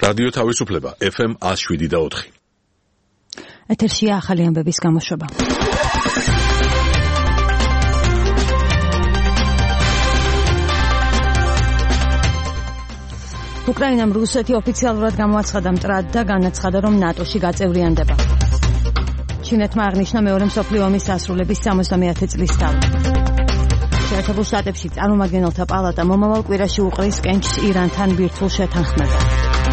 რადიო თავისუფლება FM 107.4. ეთერშია ახალი ამბების გამოშვება. უკრაინამ რუსეთი ოფიციალურად გამოაცხადა მტრად და განაცხადა, რომ ნატოში გაწევრიანდება. ჩინეთმა აღნიშნა მეორე მსოფლიო ომის დასრულების 70-ათი წლისთავი. შეერთებულ შტატებში წარმომადგენელთა პალატა მომავალ კვირაში უყრის კენჭს ირანთან ბირთვულ შეთანხმებას.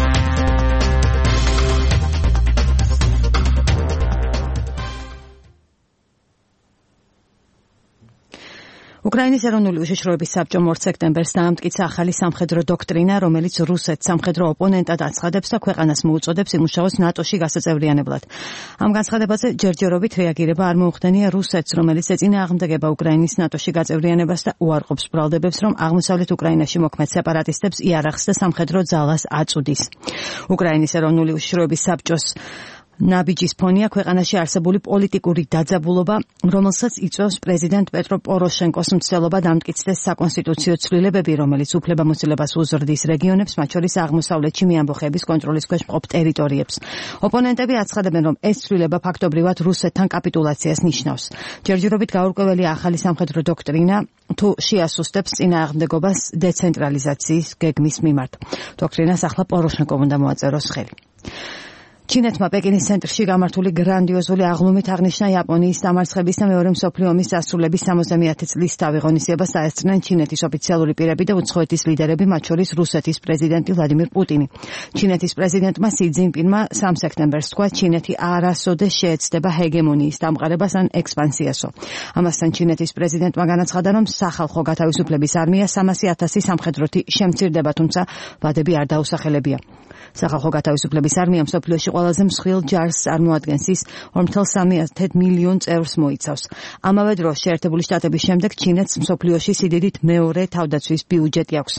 უკრაინის ეროვნული უშიშროების საბჭომ 2 სექტემბერს დაამტკიცა ახალი სამხედრო დოქტრინა, რომელიც რუსეთს სამხედრო ოპონენტად აცხადებს და ქვეყანას მოუწოდებს იმუშაოს ნატოში გასაწევრიანებლად. ამ განცხადებაზე ჯერჯერობით რეაგირება არ მოუხდენია რუსეთს, რომელიც ეწინააღმდეგება უკრაინის ნატოში გაწევრიანებას და უარყოფს ბრალდებებს, რომ აღმოსავლეთ უკრაინაში მოქმედ სეპარატისტებს იარაღს და სამხედრო ძალას აწუდის. უკრაინის ეროვნული უშიშროების საბჭოს ნაბიჯის ფონია ქვეყანაში არსებული პოლიტიკური დაძაბულობა, რომელსაც იწვევს პრეზიდენტ პეტრო პოროშენკოს მცდელობა დამტკიცდეს საკონსტიტუციო ცვლილებები, რომელიც უფლებამოსილებას უზრდის რეგიონებს, მათ შორის აღმოსავლეთში მიამბოხეების კონტროლის ქვეშ მყოფ ტერიტორიებს. ოპონენტები აცხადებენ, რომ ეს ცვლილება ფაქტობრივად რუსეთთან კაპიტულაციას ნიშნავს. ჯერჯერობით გაურკვეველია ახალი სამხედრო დოქტრინა თუ შეასუსტებს წინააღმდეგობას დეცენტრალიზაციის გეგმის მიმართ. დოქტრინას ახლა პოროშენკომ უნდა მოაწეროს ხელი. ჩინეთმა პეკინის ცენტრში გამართული გრანდიოზული აღლუმით აღნიშნა იაპონიის დამარცხების და მეორე მსოფლიო ომის დასრულების 70-ათი წლისთავი ღონისძიებას დაესწრნენ ჩინეთის ოფიციალური პირები და უცხოეთის ლიდერები, მათ შორის რუსეთის პრეზიდენტი ვლადიმირ პუტინი. ჩინეთის პრეზიდენტმა სი ძინპინმა 3 სექტემბერს თქვა, ჩინეთი არასოდეს შეეცდება ჰეგემონიის დამყარებას ან ექსპანსიასო. ამასთან ჩინეთის პრეზიდენტმა განაცხადა, რომ სახალხო გათავისუფლების არმია 300,000 სამხედროთი შემცირდება, თუმცა ვადები არ დაუსახელებია. სახალხო გათავისუფლების არმია მსოფლიოში ყველაზე მსხვილ ჯარს წარმოადგენს, ის 4,3 მილიონ წევრს მოიცავს. ამავე დროს შეერთებული შტატების შემდეგ ჩინეთს მსოფლიოში სიდიდით მეორე თავდაცვის ბიუჯეტი აქვს.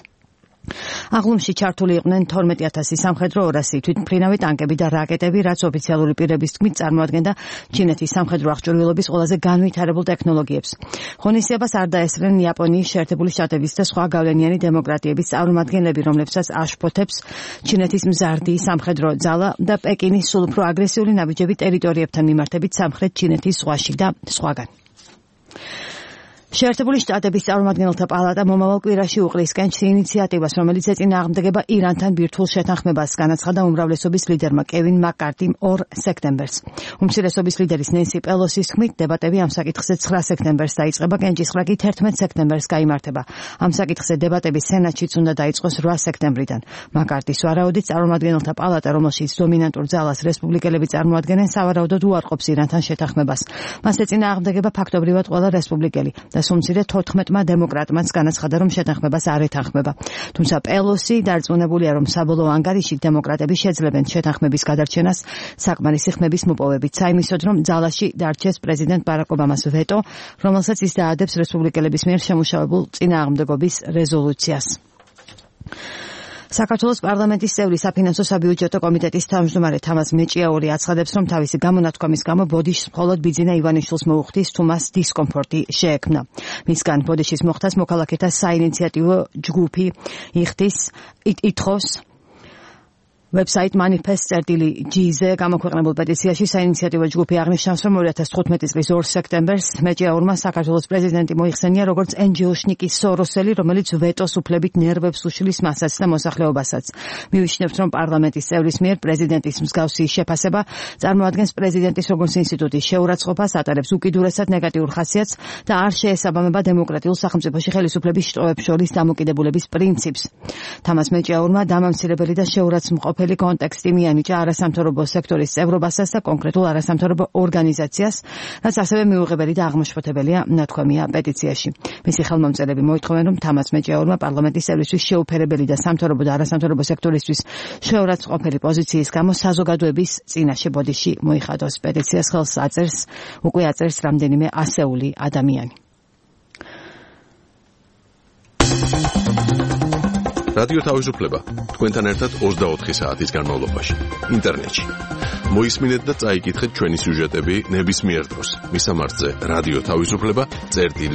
აღლუმში ჩართული იყვნენ 12,000 სამხედრო 200 თვითმფრინავი ტანკები და რაკეტები, რაც ოფიციალური პირების თქმით წარმოადგენდა ჩინეთის სამხედრო აღჭურვილობის ყველაზე განვითარებულ ტექნოლოგიებს. ღონისძიებას არ დაესწრნენ იაპონიის, შეერთებული შტატების და სხვა გავლენიანი დემოკრატიების წარმომადგენლები, რომლებსაც აშფოთებს ჩინეთის მზარდი სამხედრო ძალა და პეკინის სულ უფრო აგრესიული ნაბიჯები ტერიტორიებთან მიმართებით სამხრეთ ჩინეთის ზღვაში და სხვაგან. შეერთებული შტატების წარმომადგენელთა პალატა მომავალ კვირაში უყრის კენჭს ინიციატივას, რომელიც ეწინააღმდეგება ირანთან ბირთვულ შეთანხმებას, განაცხადა უმრავლესობის ლიდერმა კევინ მაკ-კარტიმ 2 სექტემბერს. უმცირესობის ლიდერის ნენსი პელოსის თქმით, დებატები ამ საკითხზე 9 სექტემბერს დაიწყება, კენჭისყრა კი 11 სექტემბერს გაიმართება. ამ საკითხზე დებატები სენატშიც უნდა დაიწყოს 8 სექტემბრიდან. მაკ-კარტის ვარაუდით, წარმომადგენელთა პალატა, რომელშიც დომინანტურ ძალას რესპუბლიკელები წარმოადგენენ, სავარაუდოდ უარყოფს ირანთან შეთანხმებას. მას ეწინააღმდეგება ფაქტობრივად ყველა რესპუბლიკელი. უმცირე 14-მა დემოკრატმაც განაცხადა, რომ შეთანხმებას არ ეთანხმება. თუმცა პელოსი დარწმუნებულია, რომ საბოლოო ანგარიში დემოკრატები შეძლებენ შეთანხმების გადარჩენას საკმარისი ხმების მოპოვებით. საიმისოდ, რომ ძალაში დარჩეს პრეზიდენტ ბარაკ ობამას ვეტო, რომელსაც ის დაადებს რესპუბლიკელების მიერ შემუშავებულ წინააღმდეგობის რეზოლუციას. საქართველოს პარლამენტის წევრი საფინანსო საბიუჯეტო კომიტეტის თავმჯდომარე თამაზ მეჭიაური აცხადებს, რომ თავისი გამონათქვამის გამო ბოდიშს მხოლოდ ბიძინა ივანიშვილს მოუხდის, თუ მას დისკომფორტი შეექმნა. მისგან ბოდიშის მოხდას მოქალაქეთა საინიციატივო ჯგუფი ითხოვს. ვებსაიტ manifest.gz-ზე გამოქვეყნებულ პეტიციაში საინიციატივო ჯგუფი აღნიშნავს, რომ 2015 წლის 2 სექტემბერს მეჭიაურმა საქართველოს პრეზიდენტი მოიხსენია როგორც NGO-შნიკის სოროსელი, რომელიც ვეტოს უფლებით ნერვებს უშლის მასაც და მოსახლეობასაც. მივიჩნევთ, რომ პარლამენტის წევრის მიერ პრეზიდენტის მსგავსი შეფასება წარმოადგენს პრეზიდენტის როგორც ინსტიტუტის შეურაცხყოფას, ატარებს უკიდურესად ნეგატიურ ხასიათს და არ შეესაბამება დემოკრატიულ სახელმწიფოში ხელისუფლების შტოებს შორის დამოკიდებულების პრინციპს. თამაზ მეჭიაურმა დამამცირებელი და შეურაცხმყოფი კონტექსტი მიანიჭა არასამთავრობო სექტორის წევრობასაც და კონკრეტულ არასამთავრობო ორგანიზაციას, რაც ასევე მიუღებელი და აღმაშფოთებელია ნათქვამია პეტიციაში. მისი ხელმომწერები მოითხოვენ, რომ თამაზ მეჭიაურმა პარლამენტის წევრისთვის შეუფერებელი და სამთავრობო და არასამთავრობო სექტორისთვის შეურაცხმყოფელი პოზიციის გამო საზოგადოების წინაშე ბოდიში მოიხადოს. პეტიციას ხელს აწერს რამდენიმე ასეული ადამიანი. რადიო თავისუფლება თქვენთან ერთად 24 საათის განმავლობაში ინტერნეტში. მოისმინეთ და წაიკითხეთ ჩვენი სიუჟეტები ნებისმიერ დროს. მისამართზე რადიო თავისუფლება წერტილი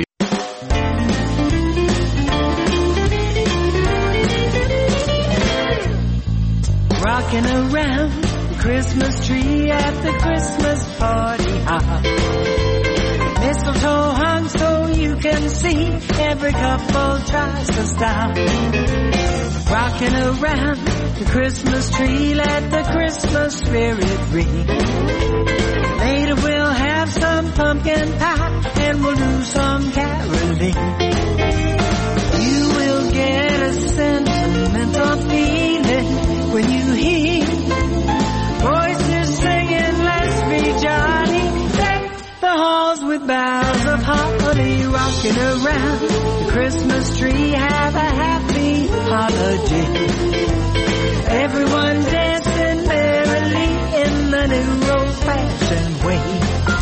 rocking around the Christmas tree at the Christmas party hop. Mistletoe hung so you can see every couple tries to stop. Rocking around the Christmas tree, let the Christmas spirit ring. Later we'll have some pumpkin pie and we'll do some caroling. You will get a sentimental feeling when you hear voices singing, let's be jolly. Deck the halls with boughs of holly. Rocking around the Christmas tree, have a happy holiday. Everyone dancing merrily in the new old-fashioned way.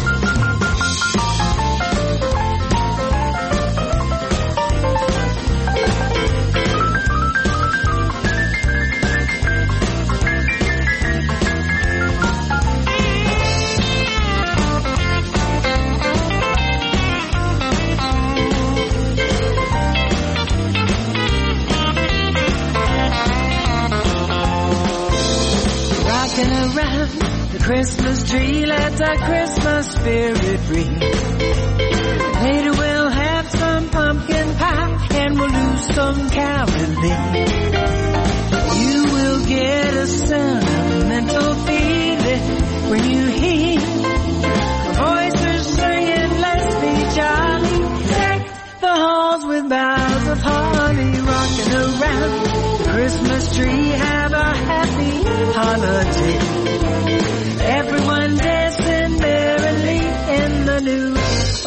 Around the Christmas tree, let the Christmas spirit ring. Later we'll have some pumpkin pie and we'll do some caroling. You will get a sentimental feeling when you hear voices singing, let's be jolly. Deck the halls with boughs of holly. Rocking around the Christmas tree, have a happy holiday. Everyone dancing merrily in the new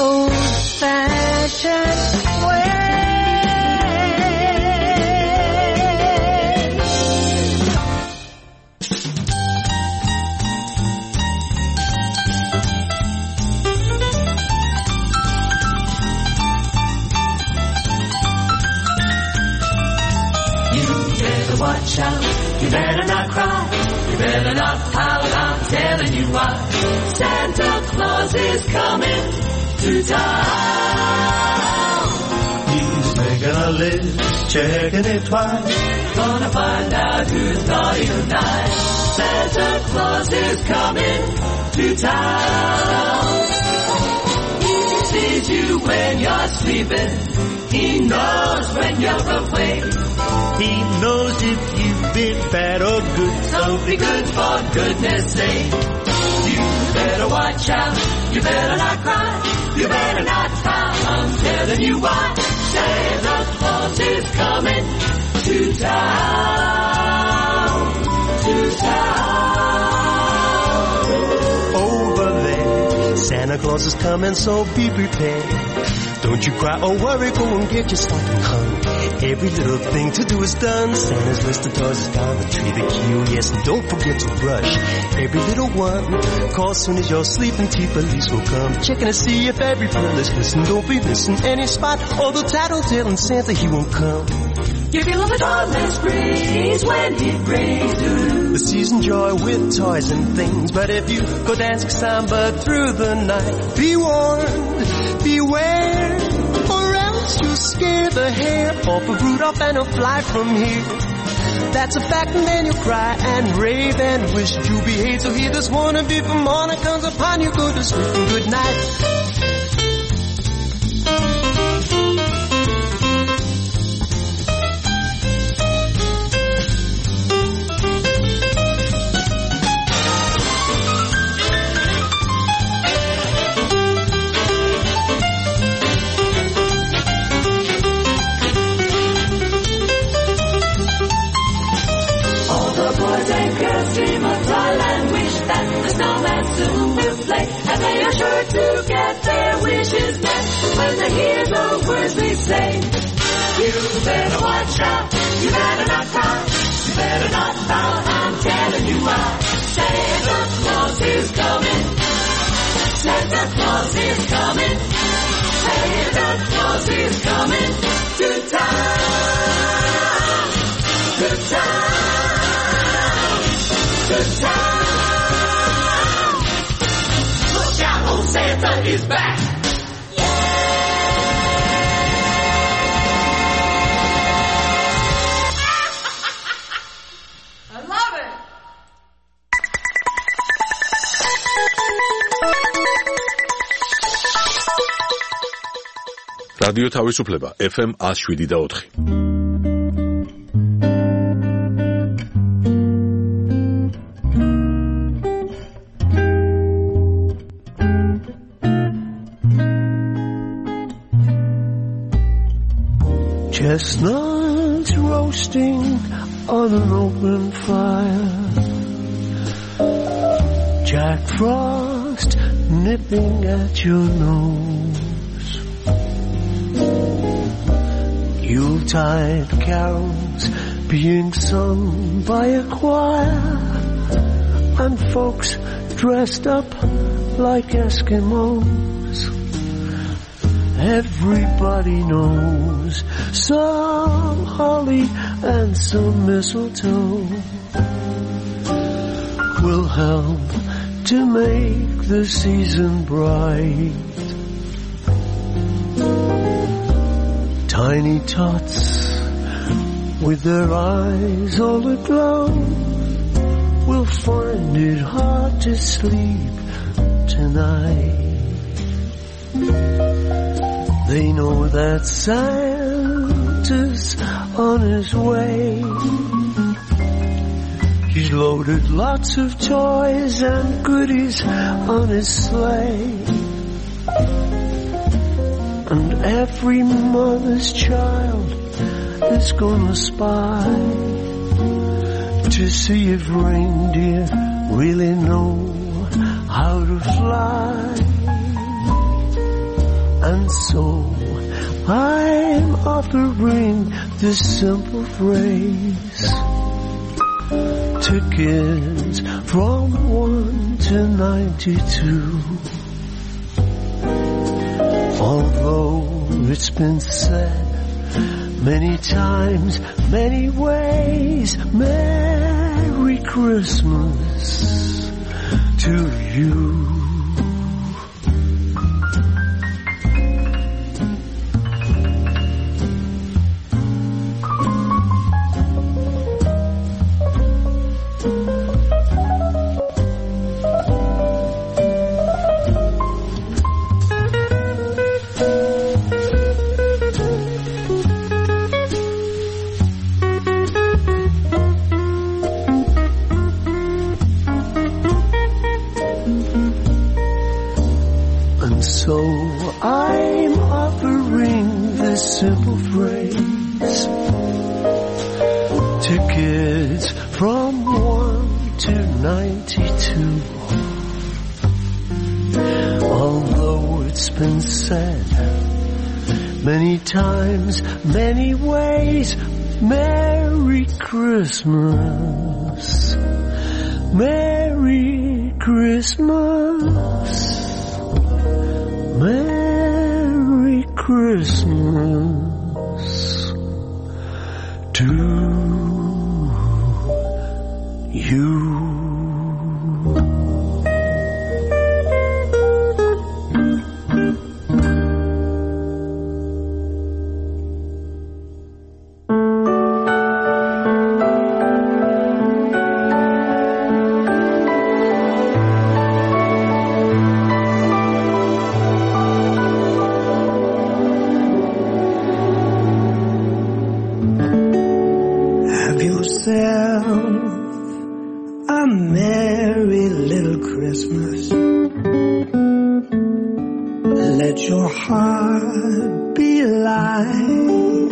old-fashioned way. You better watch out, you better not cry. You better not pout, I'm telling you why. Santa Claus is coming to town. He's making a list, checking it twice. Gonna find out who's naughty tonight. Santa Claus is coming to town. He sees you when you're sleeping. He knows when you're awake. He knows if you've been bad or good. So be good for goodness sake. You better watch out. You better not cry. You better not pout. I'm telling you why. Santa Claus is coming to town. To town. Over there, Santa Claus is coming, so be prepared. Don't you cry or worry, go and get your stocking hung. Every little thing to do is done. Santa's list of toys is down the tree, the queue. Yes, and don't forget to brush every little one. Call soon as you're sleeping, T police will come. Checking to see if every pill is missing. Don't be missing any spot, although tattletelling Santa, he won't come. You feel the dawnless breeze when he brings you the season joy with toys and things. But if you go dance samba through the night, be warned, beware, or else you'll scare the hair off of Rudolph and he'll fly from here. That's a fact, and then you'll cry and rave and wish you behave. So hear this wannabe from morning comes upon you. Go to sleep and good night. To get their wishes met when they hear the words we say. You better watch out, you better not cry, you better not pout, I'm telling you why. Santa Claus is coming, Santa Claus is coming, Santa Claus is coming to town, to town, to town. Santa is back. Yeah! I love it. რადიო თავისუფლება FM 107.4. Chestnuts roasting on an open fire, Jack Frost nipping at your nose, Yuletide carols being sung by a choir, and folks dressed up like Eskimos. Everybody knows some holly and some mistletoe will help to make the season bright. Tiny tots with their eyes all aglow will find it hard to sleep tonight. They know that Santa's on his way. He's loaded lots of toys and goodies on his sleigh. And every mother's child is gonna spy to see if reindeer really know how to fly. And so I'm offering this simple phrase to kids from 1 to 92. Although it's been said many times, many ways, Merry Christmas to you. So I'm offering this simple phrase to kids from 1 to 92. Although it's been said many times, many ways, Merry Christmas, Merry Christmas, Merry Christmas to you. A merry little Christmas. Let your heart be light.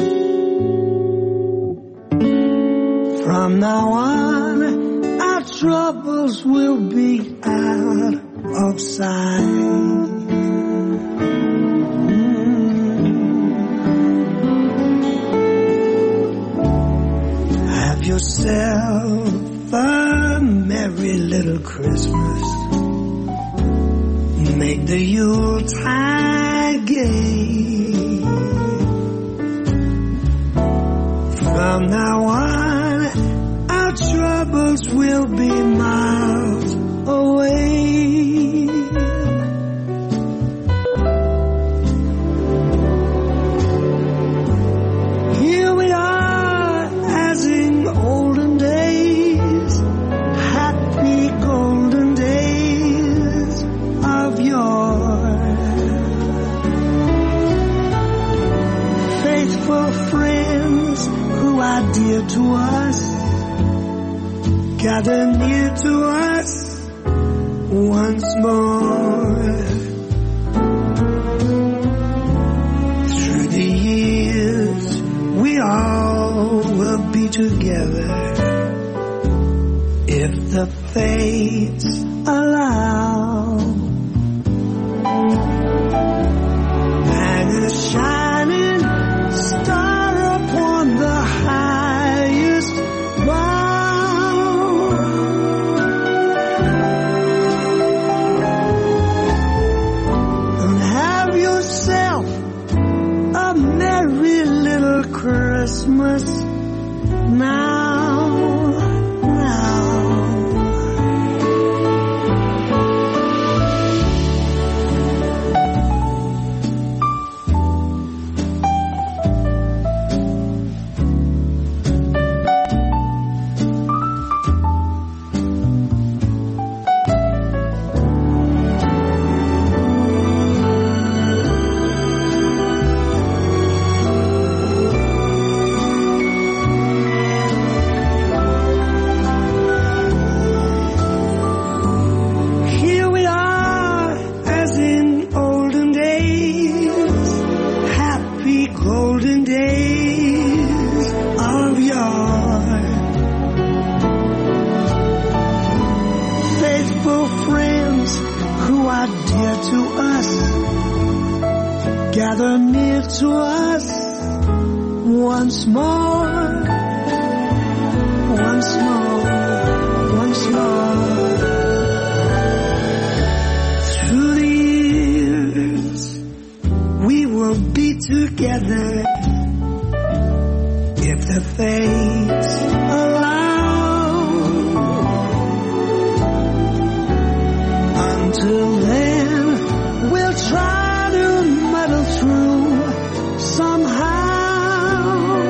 From now on, our troubles will be out of sight. Have yourself a merry little Christmas. Make the Yuletide gay. From now on, our troubles will be miles away. Here we are, as in olden days, happy golden days of yore. Faithful friends who are dear to us, gather near to us once more. Through the years, we all will be together if the fates allow. And a shining star upon the highest bough. And have yourself a merry little Christmas now. Gather near to us once more, once more, once more. Through the years, we will be together if the fates allow. Until then, we'll try through somehow.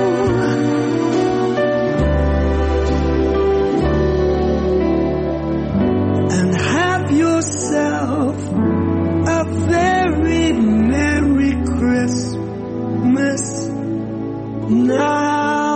And have yourself a very Merry Christmas now.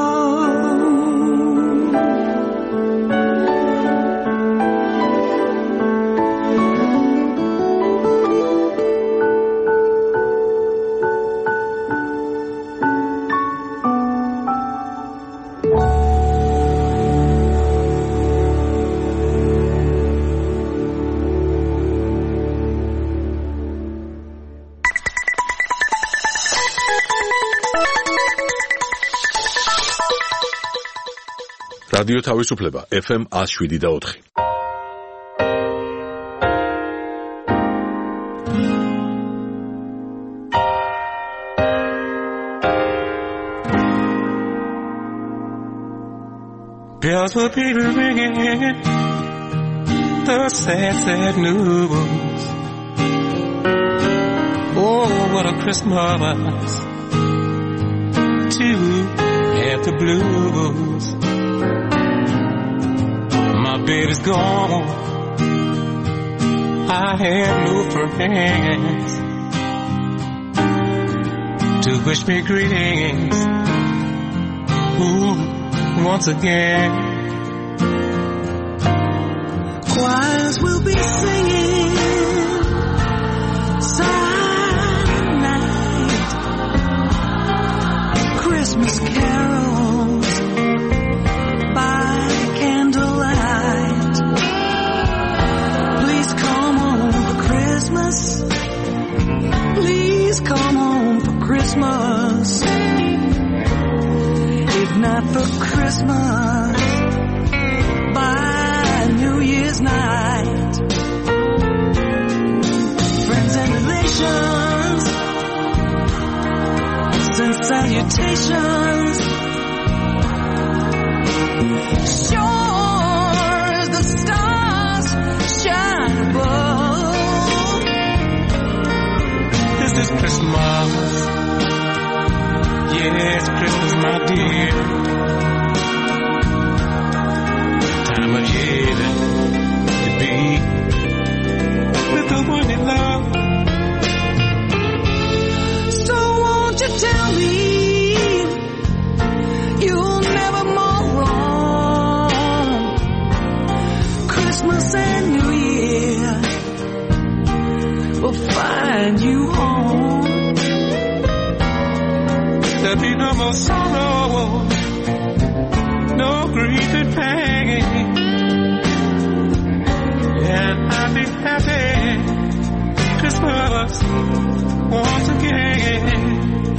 რადიო თავისუფლება FM 107.4. Bells will be ringing, the sad, sad news. Oh, what a Christmas to have the blues. My baby's gone, I have no friends to wish me greetings. Ooh, once again. Choirs will be singing silent night, Christmas carols by candlelight. Please come home for Christmas. Please come home for Christmas. If not for Christmas, by New Year's night. Friends and relations send salutations. Sure as the stars shine above. This is Christmas. Yes, Christmas, my dear. Time of year to be with the one you love. So won't you tell me There'll be no more sorrow, no grief and pain, and I'll be happy Christmas once again.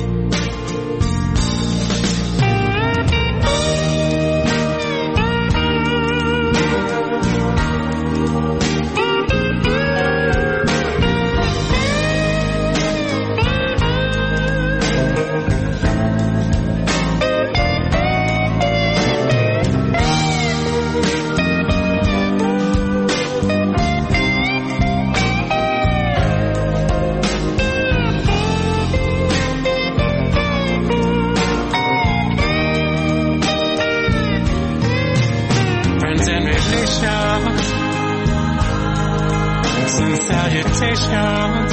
Salutations.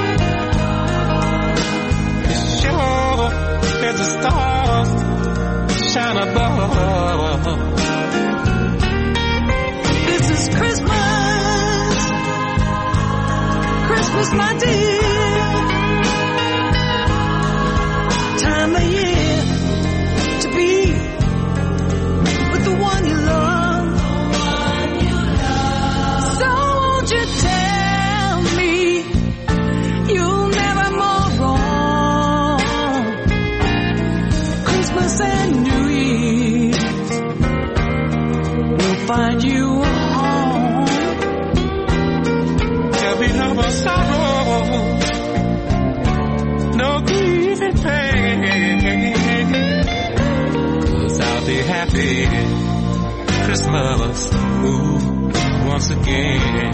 Sure as the stars shine above. This is Christmas, Christmas, my dear. Time of year to be with the one you love. So won't you tell me you'll never more wrong? Christmas and New Year's will find you home. There'll be no more sorrow, no grief and pain, 'cause I'll be happy Christmas, ooh, once again.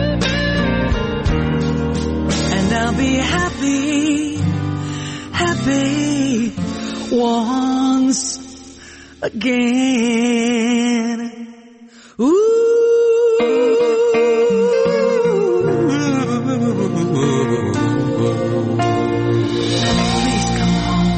And I'll be happy, happy once again. Ooh. Please come home.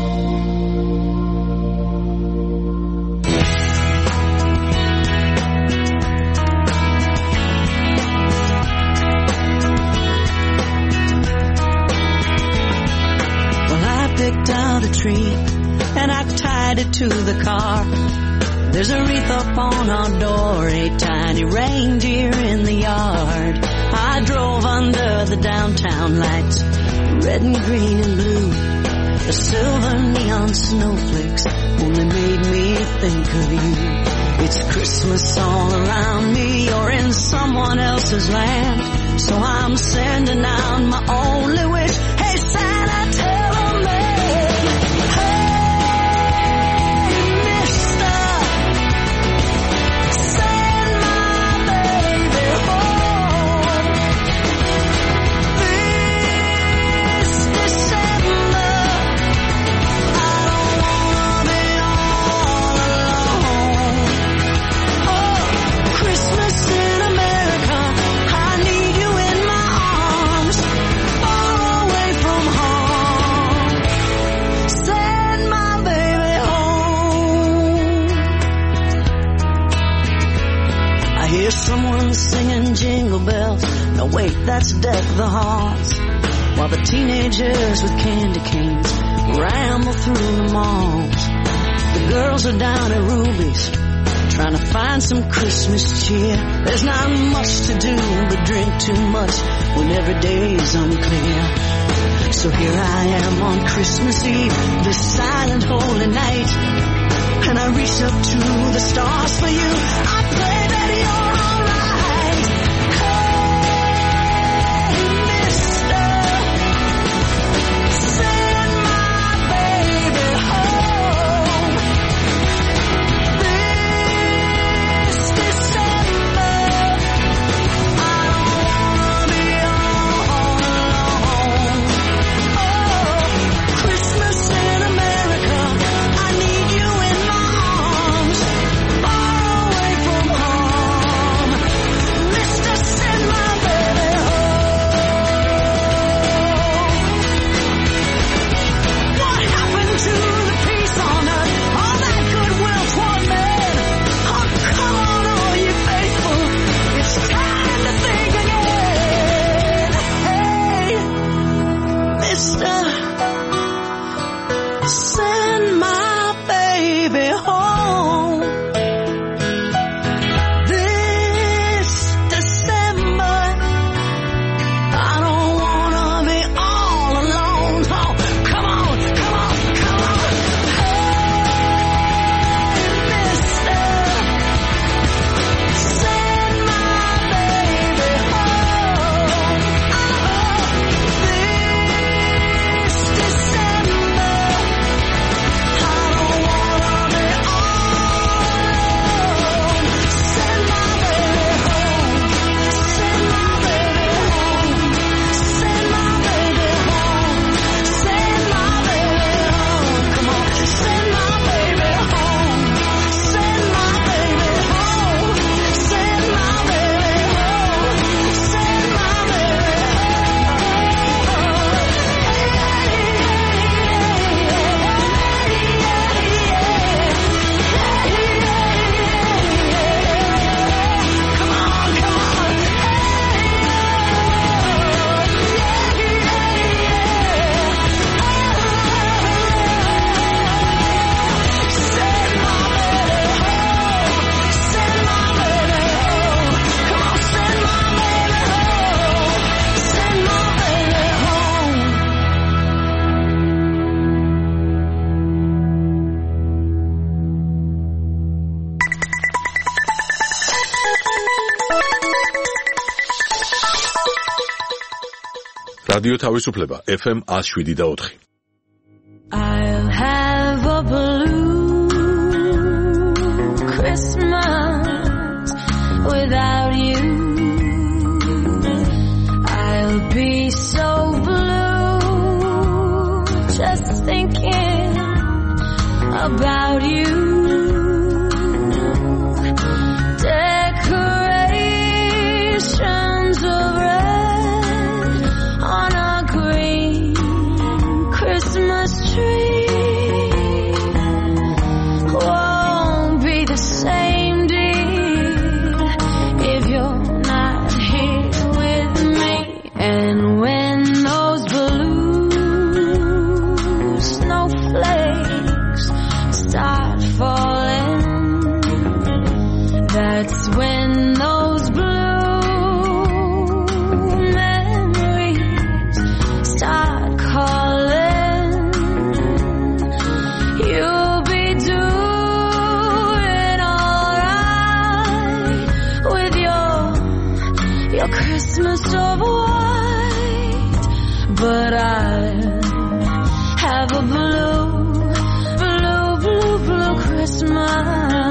Picked out a tree and I tied it to the car. There's a wreath up on our door, a tiny reindeer in the yard. I drove under the downtown lights, red and green and blue. The silver neon snowflakes only made me think of you. It's Christmas all around me, you're in someone else's land. So I'm sending out my only wish. Hey Santa, tell them someone singing jingle bells. No wait, that's Deck the Halls. While the teenagers with candy canes ramble through the malls. The girls are down at Ruby's trying to find some Christmas cheer. There's not much to do but drink too much when every day's unclear. So here I am on Christmas Eve, this silent holy night, and I reach up to the stars for you. I pray that you're alright. Hey, mister, send my baby home this December. I don't wanna be all alone. Oh, Christmas in America, I need you in my arms, far away from home. რადიო თავისუფლება FM 107.4. I'll have a blue Christmas without you. I'll be so blue just thinking about you. Decorations of red on a green Christmas tree won't be the same, dear, if you're not here with me. And when those blue snowflakes start falling, that's when those blue memories start calling. You'll be doing alright with your Christmas of white, but I'll have a blue Christmas.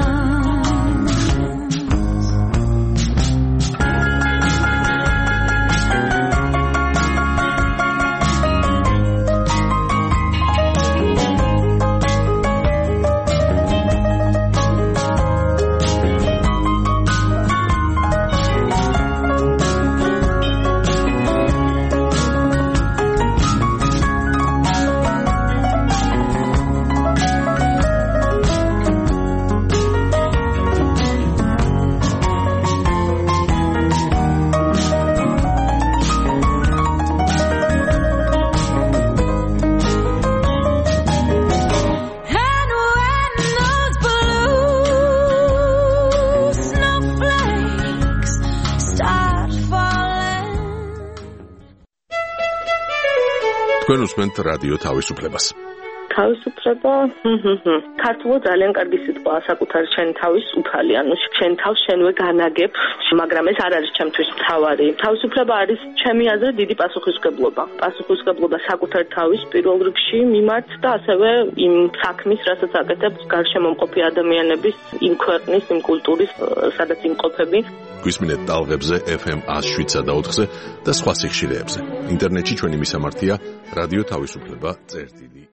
თქვენ უსმენთ რადიო თავისუფლებას. თავისუფლება ქართულად ძალიან კარგი სიტყვაა საკუთარი შენი თავის უფალი, ანუ შენ თავს შენვე განაგებ, მაგრამ ეს არ არის ჩემთვის მთავარი. თავისუფლება არის ჩემი აზრით დიდი პასუხისმგებლობა. პასუხისმგებლობა საკუთარი თავის პირველ რიგში მიმართ და ასევე იმ საქმის, რასაც აკეთებ გარშემომყოფი ადამიანების, იმ ქვეყნის, იმ კულტურის, სადაც იმყოფები. გვისმინეთ ტალღებზე FM 107.4-ზე და სხვა სიხშირეებზე. ინტერნეტში ჩვენი მისამართია რადიო თავისუფლება წერტილი.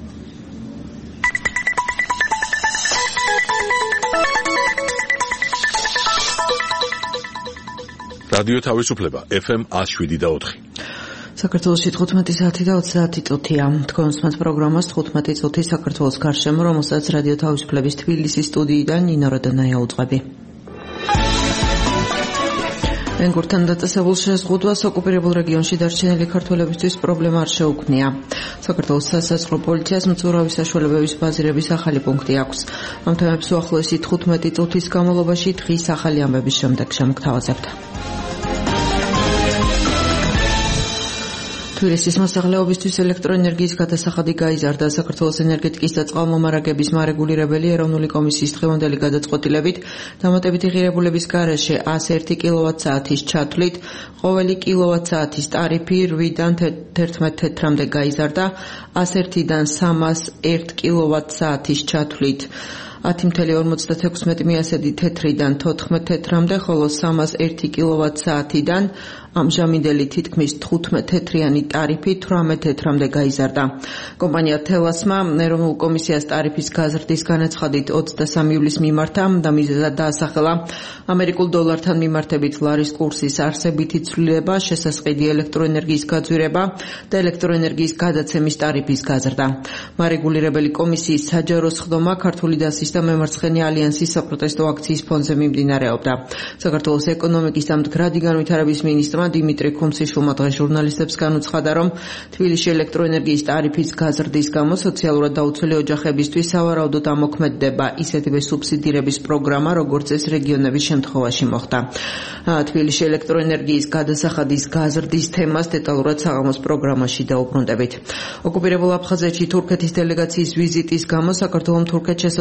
რადიო თავისუფლება FM 107.4. საქართველოში 15 საათი და 30 წუთია. თქვენ უსმენთ პროგრამას 15 წუთი საქართველოს გარშემო, რომელსაც რადიო თავისუფლების თბილისის სტუდიიდან ნინო როდონაია უძღვები. ვენგურთან დაწესებულ შეზღუდვას ოკუპირებულ რეგიონში დარჩენილი ქართველებისთვის პრობლემა არ შეუქმნია. საქართველოს სასაზღვრო პოლიციას მწურავი საშუალებების ბაზირების ახალი პუნქტი აქვს. ამ თემებს უახლოესი 15 წუთის განმავლობაში დღის ახალი ამბების შემდეგ შემოგთავაზებთ. თბილისის მოსახლეობისთვის ელექტროენერგიის გადასახადი გაიზარდა. საქართველოს ენერგეტიკის და წყალმომარაგების მარეგულირებელი ეროვნული კომისიის დღევანდელი გადაწყვეტილებით დამატებითი ღირებულების გარეშე 101 კილოვატ-საათის ჩათვლით ყოველი კილოვატ-საათის ტარიფი 8-დან 11 თეთრამდე გაიზარდა, 101-დან 301 კილოვატ-საათის ჩათვლით 10.56 მიასედი თეთრიდან 14 თეთრამდე, ხოლო 301 კილოვატ-საათიდან ამჟამინდელი თითქმის 15 თეთრიანი ტარიფი 18 თეთრამდე გაიზარდა. კომპანია თელასმა ეროვნულ კომისიას ტარიფის გაზრდის განაცხადით 23 ივლისს მიმართა და მიზეზად დაასახელა ამერიკულ დოლართან მიმართებით ლარის კურსის არსებითი ცვლილება, შესაძყიდი ელექტროენერგიის გაძვირება და ელექტროენერგიის გადაცემის ტარიფის გაზრდა. მარეგულირებელი კომისიის საჯარო სხდომა ქართული დასის და მემარცხენე ალიანსის საპროტესტო აქციის ფონზე მიმდინარეობდა. საქართველოს ეკონომიკის და მდგრადი განვითარების მინისტრმა დიმიტრი ქუმსიშვილმა დღეს ჟურნალისტებს განუცხადა, რომ თბილისში ელექტროენერგიის ტარიფის გაზრდის გამო სოციალურად დაუცველი ოჯახებისთვის სავარაუდოდ ამოქმედდება ისეთივე სუბსიდირების პროგრამა, როგორც ეს რეგიონების შემთხვევაში მოხდა. თბილისში ელექტროენერგიის გადასახადის გაზრდის თემას დეტალურად საღამოს პროგრამაში დაუბრუნდებით. ოკუპირებულ აფხაზეთში თურქეთის დელეგაციის ვიზიტის გამო საქართველომ თურქეთს შესაბამისი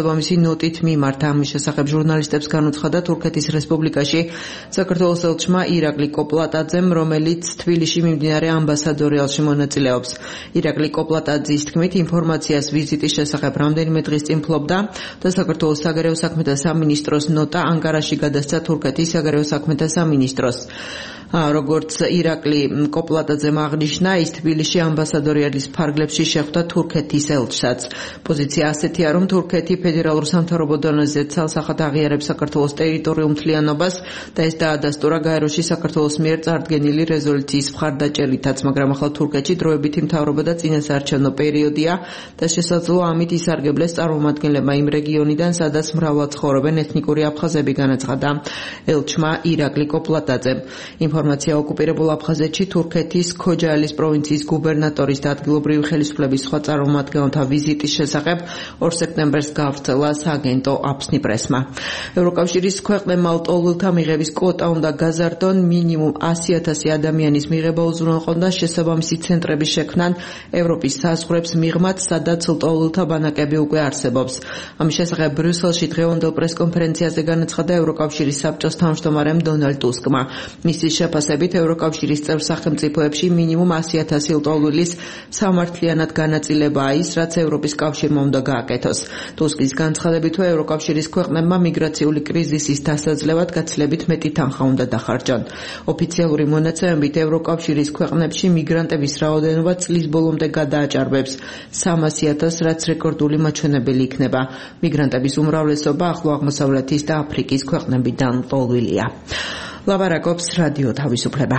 ნოტით მიმართა. ამის შესახებ ჟურნალისტებს განუცხადა თურქეთის რესპუბლიკაში საქართველოს ელჩმა ირაკლი კოპლატაძემ, რომელიც თბილისში მიმდინარე ამბასადორიალში მონაწილეობს. ირაკლი კოპლატაძის თქმით, ინფორმაციას ვიზიტის შესახებ რამდენიმე დღის წინ ფლობდა და საქართველოს საგარეო საქმეთა სამინისტროს ნოტა ანკარაში გადასცა თურქეთის საგარეო საქმეთა სამინისტროს. როგორც ირაკლი კოპლატაძემ აღნიშნა, ის თბილისში ამბასადორიალის ფარგლებში შეხვდა თურქეთის ელჩსაც. პოზიცია ასეთია, რომ თურქეთი ფედერალურ სამთავრობო დონეზე ცალსახად აღიარებს საქართველოს ტერიტორიულ მთლიანობას და ეს დაადასტურა გაეროში საქართველოს მიერ წარდგენილი რეზოლუციის მხარდაჭერითაც, მაგრამ ახლა თურქეთში დროებითი მთავრობა და წინასაარჩევნო პერიოდია და შესაძლოა ამით ისარგებლეს წარმომადგენლებმა იმ რეგიონიდან, სადაც მრავლად ცხოვრობენ ეთნიკური აფხაზები, განაცხადა ელჩმა ირაკლი კოპლატაძემ. ინფორმაცია ოკუპირებულ აფხაზეთში თურქეთის ქოჯალის პროვინციის გუბერნატორის და ადგილობრივი ხელისუფლების სხვა წარმომადგენელთა ვიზიტის შესახებ 2 სექტემბერს გავრცელა სააგენტო აფსნი-პრესმა. ევროკავშირის ქვეყნებმა ლტოლვილთა მიღების კვოტა უნდა გაზარდონ, მინიმუმ 100,000 ადამიანის მიღება უზრუნველყონ და შესაბამისი ცენტრების შექმნან ევროპის საზღვრებს მიღმად, სადაც ლტოლვილთა ბანაკები უკვე არსებობს. ამის შესახებ ბრიუსელში დღევანდელ პრესკონფერენციაზე განაცხადა ევროკავშირის საბჭოს თავმჯდომარემ დონალდ ტუსკმა. მისი შეფასებით ევროკავშირის წევრ სახელმწიფოებში მინიმუმ 100,000 ლტოლვილის სამართლიანად განაწილებაა ის, რაც ევროპის კავშირმა უნდა გააკეთოს. ტუსკის განცხადებით, ევროკავშირის ქვეყნებმა მიგრაციული კრიზისის დასაძლევად გაცილებით მეტი თანხა უნდა დახარჯონ. ოფიციალური მონაცემებით ევროკავშირის ქვეყნებში მიგრანტების რაოდენობა წლის ბოლომდე გადააჭარბებს 300,000, რაც რეკორდული მაჩვენებელი იქნება. მიგრანტების უმრავლესობა ახლო აღმოსავლეთის და აფრიკის ქვეყნებიდან ლტოლვილია. ლაბარაკობს რადიო თავისუფლება.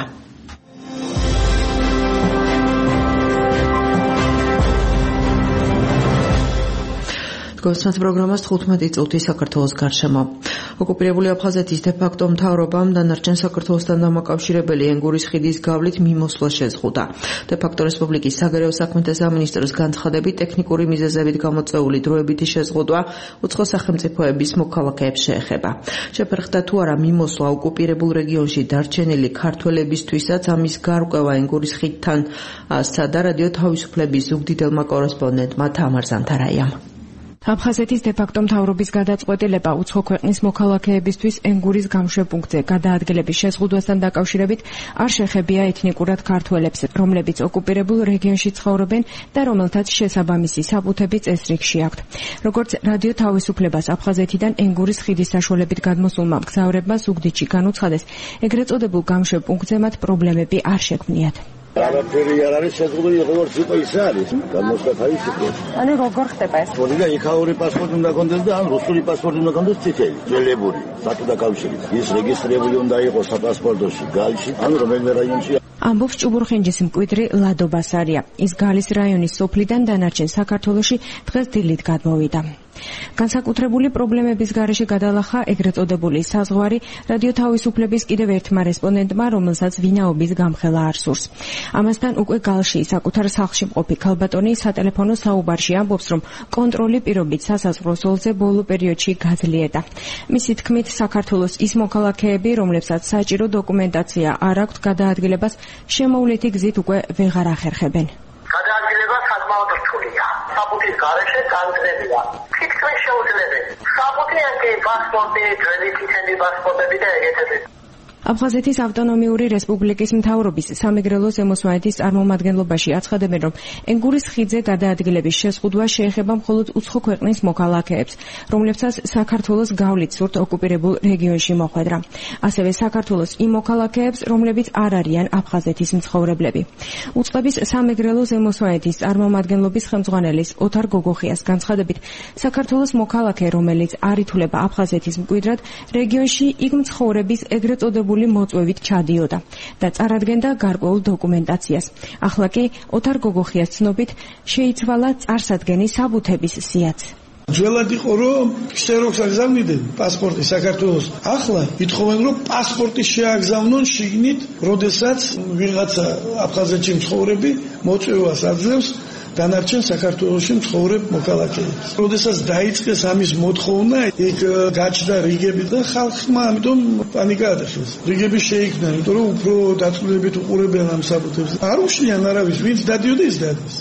გოსმათ პროგრამას 15 წუთი საქართველოს გარშემო. ოკუპირებული აფხაზეთის დე-ფაქტო მთავრობამ დანარჩენ საქართველოსთან დამაკავშირებელი ენგურის ხიდის გავლით მიმოსვლა შეზღუდა. დე-ფაქტო რესპუბლიკის საგარეო საქმეთა სამინისტროს განცხადებით, ტექნიკური მიზეზებით გამოწვეული დროებითი შეზღუდვა უცხო სახელმწიფოების მოქალაქეებს შეეხება. შეფერხდა თუ არა მიმოსვლა ოკუპირებულ რეგიონში დარჩენილი ქართველებისთვისაც, ამის გარკვევა ენგურის ხიდთან სცადა რადიო თავისუფლების ზუგდიდელმა კორესპონდენტმა თამარ ზანთარაიამ. აფხაზეთის დე-ფაქტო მთავრობის გადაწყვეტილება უცხო ქვეყნის მოქალაქეებისთვის ენგურის გამშვებუნქტზე გადაადგილების შეზღუდვასთან დაკავშირებით არ შეხებია ეთნიკურად ქართველებს, რომლებიც ოკუპირებულ რეგიონში ცხოვრობენ და რომელთაც შესაბამისი საბუთები წესრიგში აქვთ. როგორც რადიო თავისუფლებას აფხაზეთიდან ენგურის ხიდის საშუალებით გადმოსულმა მგზავრებმა ზუგდიდში განუცხადეს, ეგრეთ წოდებულ გამშვებუნქტზე მათ პრობლემები არ შექმნიათ. არაფერი არ არის შეზღუდული, როგორც იყო ის არის. გამოსვლა ის იყო. ანუ როგორ ხდება ეს? მოდიდა იქაური პასპორტი უნდა კონდეს და ან რუსული პასპორტი უნდა კონდეს წითელი, ძველებური, საკუთარ კავშირით. ის რეგისტრირებული უნდა იყოს საპასპორტოში, გალში, ან რომელიმე რაიონში. ამბობს ჭუბურხინჯის მკვიდრი ლადო ბასარია. ის გალის რაიონის სოფლიდან დანარჩენ საქართველოში დღეს დილით გადმოვიდა. განსაკუთრებული პრობლემების გარეშე გადალახა ეგრეთ წოდებული საზღვარი რადიო თავისუფლების კიდევ ერთმა რესპონდენტმა, რომელსაც ვინაობის გამხელა არ სურს. ამასთან უკვე გალში საკუთარ სახლში მყოფი ქალბატონი სატელეფონო საუბარში ამბობს, რომ კონტროლი პირობით სასაზღვრო ზოლზე ბოლო პერიოდში გაძლიერდა. მისი თქმით, საქართველოს ის მოქალაქეები, რომლებსაც საჭირო დოკუმენტაცია არ აქვთ, გადაადგილებას შემოვლითი გზით უკვე ვეღარ ახერხებენ. გადაადგილება საკმაოდ რთულია. საბუთის გარეშე განძლებია. თითქმის შეუძლებელი. საბუთი ანკი პასპორტი, ძველი წითელი პასპორტები და ეგეთები. აფხაზეთის ავტონომიური რესპუბლიკის მთავრობის სამეგრელო ზემოსვანეთის წარმომადგენლობაში აცხადებენ, რომ ენგურის ხიდზე გადაადგილების შეზღუდვა შეეხება მხოლოდ უცხო ქვეყნის მოქალაქეებს, რომლებსაც საქართველოს გავლით სურთ ოკუპირებულ რეგიონში მოხვედრა. ასევე საქართველოს იმ მოქალაქეებს, რომლებიც არ არიან აფხაზეთის მცხოვრებლები. უწყების სამეგრელო ზემოსვანეთის წარმომადგენლობის ხელმძღვანელის ოთარ გოგოხიას განცხადებით, საქართველოს მოქალაქე, რომელიც არ ითვლება აფხაზეთის მკვიდრად, რეგიონში იქ მცხოვრების ეგრეთ წოდებული მოწვევით ჩადიოდა და წარადგენდა გარკვეულ დოკუმენტაციას. ახლა კი ოთარ გოგოხიას ცნობით შეიცვალა წარსადგენის საბუთების სიაც. ძველად იყო, რომ ქსეროქს აგზავნიდნენ პასპორტი საქართველოს. ახლა ითხოვენ, რომ პასპორტი შეაგზავნონ შიგნით, როდესაც ვიღაცა აფხაზეთში მცხოვრები მოწვევას აძლევს დანარჩენ საქართველოში მცხოვრებ მოქალაქეებს. როდესაც დაიწყეს ამის მოთხოვნა, იქ გაჩნდა რიგები და ხალხმა ამიტომ პანიკა ატეხეს. რიგები შეიქმნა, იმიტომ რომ უფრო დაწვრილებით უყურებენ ამ საბუთებს. არ უშლიან არავის, ვინც დადიოდა ის დადის.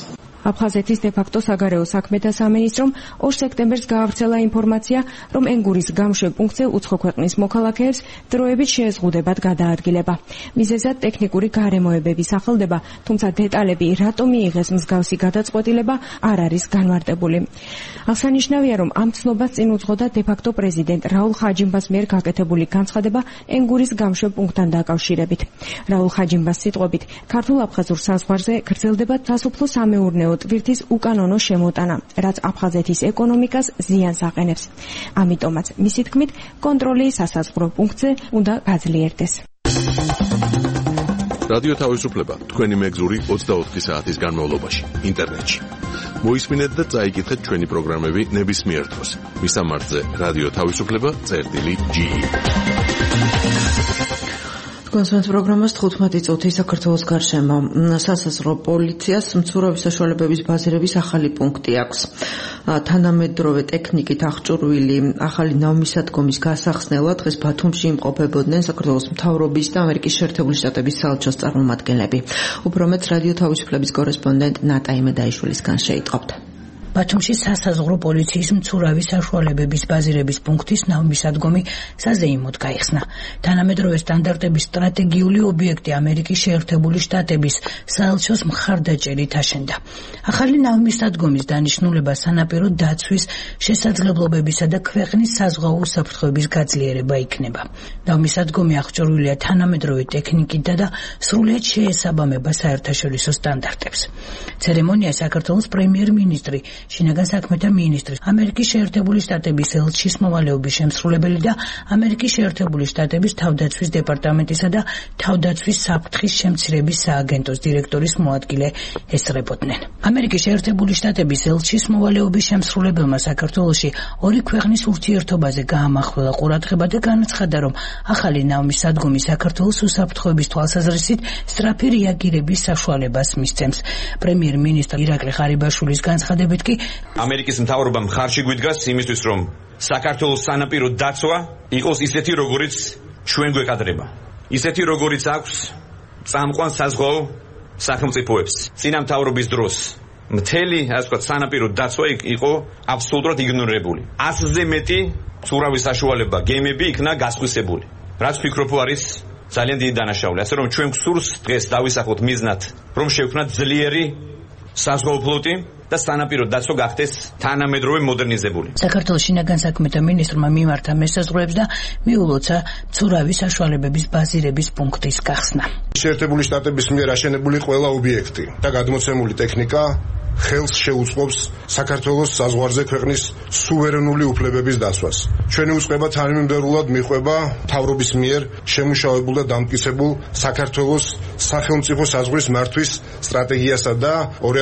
აფხაზეთის დე-ფაქტო საგარეო საქმეთა სამინისტრომ 2 სექტემბერს გაავრცელა ინფორმაცია, რომ ენგურის გამშვებ პუნქტზე უცხო ქვეყნის მოქალაქეებს დროებით შეეზღუდებათ გადაადგილება. მიზეზად ტექნიკური გარემოებების სახელდება, თუმცა დეტალები რატომ მიიღეს მსგავსი გადაწყვეტილება არ არის განმარტებული. აღსანიშნავია, რომ ამ ცნობას წინ უძღოდა დე-ფაქტო პრეზიდენტ რაულ ხაჯიმბას მიერ გაკეთებული განცხადება ენგურის გამშვებ პუნქტთან დაკავშირებით. რაულ ხაჯიმბას სიტყვებით, ქართულ-აფხაზურ საზღვარზე გრძელდება სასოფლო სამეურნეო ტვირთის უკანონო შემოტანა, რაც აფხაზეთის ეკონომიკას ზიანს აყენებს. ამიტომაც, მისი თქმით, კონტროლი სასაზღვრო პუნქტზე უნდა გაძლიერდეს. რადიო თავისუფლება თქვენი მეგზური 24 საათის განმავლობაში ინტერნეტში. მოისმინეთ და წაიკითხეთ ჩვენი პროგრამები ნებისმიერ დროს. მისამართზე რადიო თავისუფლება.ge. კონსულტანტ პროგრამას 15 წუთი საქართველოს გარშემო. სასაზღვრო პოლიციას მცურავი საშუალებების ბაზირების ახალი პუნქტი აქვს. თანამედროვე ტექნიკით აღჭურვილი ახალი ნავმისადგომის გასახსნელად დღეს ბათუმში იმყოფებოდნენ საქართველოს მთავრობის და ამერიკის შეერთებული შტატების საელჩოს წარმომადგენლები. უფრო მეტს რადიო თავისუფლების კორესპონდენტ ნატა იმედაიშვილისგან შეიტყობთ. ბათუმში სასაზღვრო პოლიციის მცურავი საშუალებების ბაზირების პუნქტის ნავმისადგომი საზეიმოდ გაიხსნა. თანამედროვე სტანდარტების სტრატეგიული ობიექტი ამერიკის შეერთებული შტატების საელჩოს მხარდაჭერით აშენდა. ახალი ნავმისადგომის დანიშნულება სანაპირო დაცვის შესაძლებლობებისა და ქვეყნის საზღვაო უსაფრთხოების გაძლიერება იქნება. ნავმისადგომი აღჭურვილია თანამედროვე ტექნიკით და სრულიად შეესაბამება საერთაშორისო სტანდარტებს. ცერემონია საქართველოს პრემიერ-მინისტრი, შინაგან საქმეთა მინისტრი, ამერიკის შეერთებული შტატების ელჩის მოვალეობის შემსრულებელი და ამერიკის შეერთებული შტატების თავდაცვის დეპარტამენტისა და თავდაცვის საფრთხის შემცირების სააგენტოს დირექტორის მოადგილე ესწრებოდნენ. ამერიკის შეერთებული შტატების ელჩის მოვალეობის შემსრულებელმა საქართველოში ორი ქვეყნის ურთიერთობაზე გაამახვილა ყურადღება და განაცხადა, რომ ახალი ნავმისადგომი საქართველოს უსაფრთხოების თვალსაზრისით სწრაფი რეაგირების საშუალებას მისცემს. პრემიერ-მინისტრი ირაკლი ღარიბაშვილის განცხადებით კი ამერიკის მთავრობამ ხარში გვიდგას იმისთვის, რომ საქართველოს სანაპირო დაცვა იყოს ისეთი, როგორიც ჩვენ გვეკადრება. ისეთი, როგორიც აქვს წამყვან საზღვაო სახელმწიფოებს. წინა მთავრობის დროს მთელი, ასე ვთქვათ, სანაპირო დაცვა იყო აბსოლუტურად იგნორირებული. 100-ზე მეტი მცურავი საშუალება გემები იქნა გასხვისებული. რაც ვფიქრობ, არის ძალიან დიდი დანაშაული. ასე რომ ჩვენ გვსურს დღეს დავისახოთ მიზნად, რომ შევქმნათ ძლიერი საზღვაო ფლოტი და სანაპირო დაცვა გახდეს თანამედროვე მოდერნიზებული. საქართველოს შინაგან საქმეთა მინისტრმა მიმართა მესაზღვრეებს და მიულოცა მცურავი საშუალებების ბაზირების პუნქტის გახსნა. შეერთებული შტატების მიერ აშენებული ყველა ობიექტი და გადმოცემული ტექნიკა ხელს შეუწყობს საქართველოს საზღვარზე ქვეყნის სუვერენული უფლებების დაცვას. ჩვენი უწყება თანამიმდევრულად მიყვება მთავრობის მიერ შემუშავებულ და დამტკიცებულ საქართველოს სახელმწიფო საზღვრის მართვის სტრატეგიასა და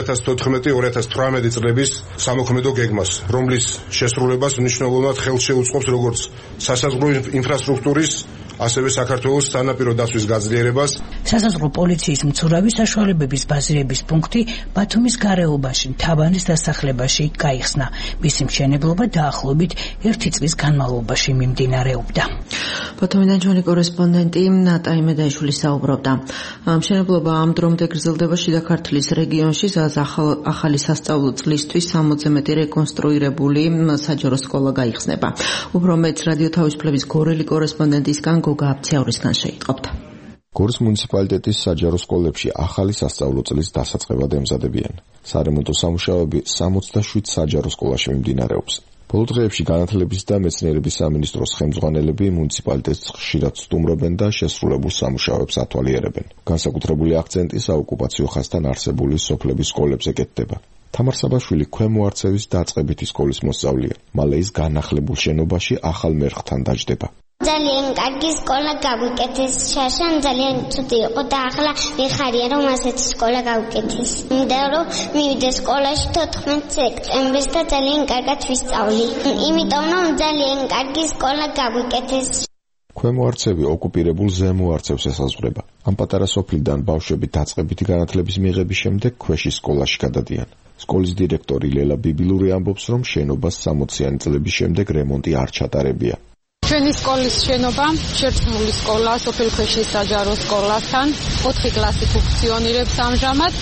2014-2018 წლების სამოქმედო გეგმას, რომლის შესრულებას მნიშვნელოვნად ხელს შეუწყობს როგორც სასაზღვრო ინფრასტრუქტურის, ასევე საქართველოს სანაპირო დაცვის გაძლიერებას. სასაზღვრო პოლიციის მცურავი საშუალებების ბაზირების პუნქტი ბათუმის გარეუბანში, თაბანის დასახლებაში გაიხსნა. მისი მშენებლობა დაახლოებით 1 წლის განმავლობაში მიმდინარეობდა. ბათუმიდან ჩვენი კორესპონდენტი ნატა იმედაიშვილი საუბრობდა. მშენებლობა ამ დრომდე გრძელდება შიდა ქართლის რეგიონში, სადაც ახალი სასწავლო წლისთვის 60-ზე მეტი რეკონსტრუირებული საჯარო სკოლა გაიხსნება. უფრო მეტს რადიო თავისუფლების გორელი კორესპონდენტისგან გოგა აფციაურისგან შეიტყობთ. გორის მუნიციპალიტეტის საჯარო სკოლებში ახალი სასწავლო წლის დასაწყებად ემზადებიან. სარემონტო სამუშაოები 67 საჯარო სკოლაში მიმდინარეობს. ბოლო დღეებში განათლების და მეცნიერების სამინისტროს ხელმძღვანელები მუნიციპალიტეტს ხშირად სტუმრობენ და შესრულებულ სამუშაოებს ათვალიერებენ. განსაკუთრებული აქცენტი საოკუპაციო ხაზთან არსებული სოფლების სკოლებზე კეთდება. თამარ საბაშვილი ქვემო არცევის დაწყებითი სკოლის მოსწავლეა. მალე ის განახლებულ შენობაში ახალ მერხთან დაჯდება. ძალიან კარგი სკოლა გავიკეთეს. შაშან ძალიან ცუდი იყო და ახლა მიხარია რომ ასეთი სკოლა გავიკეთეს. მინდა რომ მივიდე სკოლაში 14 სექტემბერს და ძალიან კარგად ვისწავლი. იმიტომ რომ ძალიან კარგი სკოლა გავიკეთეს. ქვემო არცევი ოკუპირებულ ზემო არცევს ესაზღვრება. ამ პატარა სოფლიდან ბავშვები დაწყებითი განათლების მიღების შემდეგ ქვეშის სკოლაში გადადიან. სკოლის დირექტორი ლელა ბიბილური ამბობს, რომ შენობას 60-იანი წლების შემდეგ რემონტი არ ჩატარებია. ჩვენი სკოლის შენობა შერწყმული სკოლა სოფელ ქვეშის საჯარო სკოლასთან 4 კლასი ფუნქციონირებს ამჟამად.